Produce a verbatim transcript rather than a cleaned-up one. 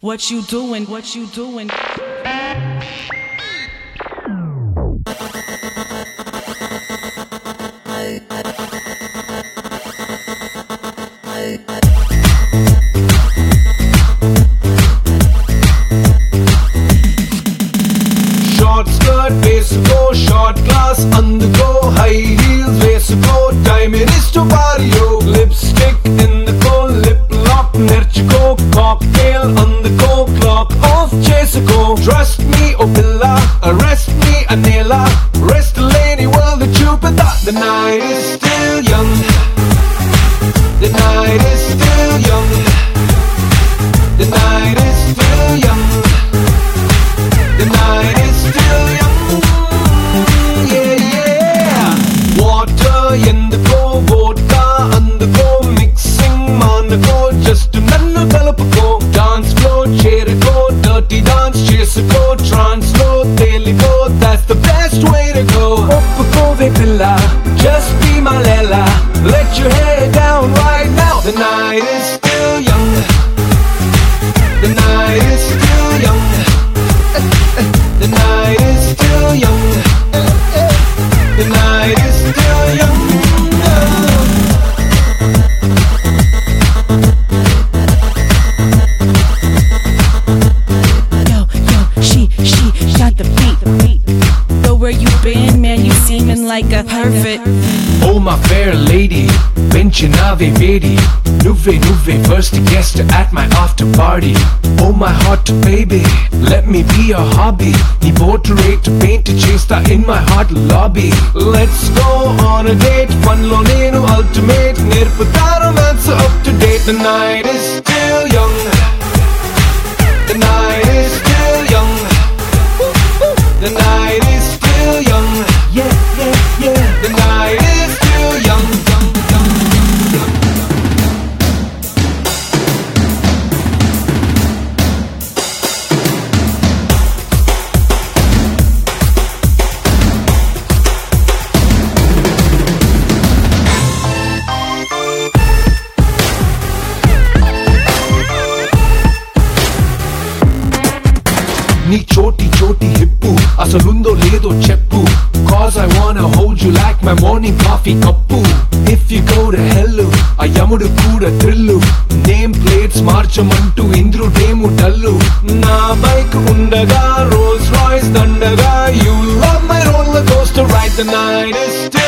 What you doing? What you doing? Short skirt, వేసుకో, short class అందుకో, high heels వేసుకో, time it is to party yo. Lipstick ఎందుకో, lip lock నేర్చుకో, cocktail అందుకో, clock off చేసుకో. Trust me oh pilla, arrest me anela, rest the lady world the Jupiter. The night is still young, the night is still young, the night is still young, the night is still young, yeah, yeah. Water ఎందుకో, vodka అందుకో, mixing మానుకో, just నన్ను కలుపుకో. Dance floor చేరుకో, dirty dance చేసుకో, trance లో తేలికో, that's the best way to go. ఒప్పుకోవే పిల్ల, just be my Lela, let your hair down right now. The night is still young, the night is still young, the night is still young, the night is still young. Yo, yo, she, she got the beat. Yo, where you been, man? You seeming like a perfect. Oh my fair lady, పెంచినావే వేడి, నువ్వే నువ్వే first guest at my after party. Oh my hot baby, let me be your hobby. నీ portrait paint చేస్తా in my heart lobby. Let's go on a date, fun లో నేను ultimate, నేర్పుతా romance up to date. The night is still young, the night is still young, the night is still young, yeah, yeah, yeah. The night is still young, young, young, young. నీ చోటి చోటి hip అసలుందో లేదో చెప్పు, cause I wanna hold you like my morning coffee cup. If you go to hell, ఆ యముడు కూడా thrill, name plates మార్చమంటూ ఇంద్రుడేము dull. నా bike ఉండగా రోల్స్ రాయ్స్ దండగా, you love my roller coaster ride. The night is still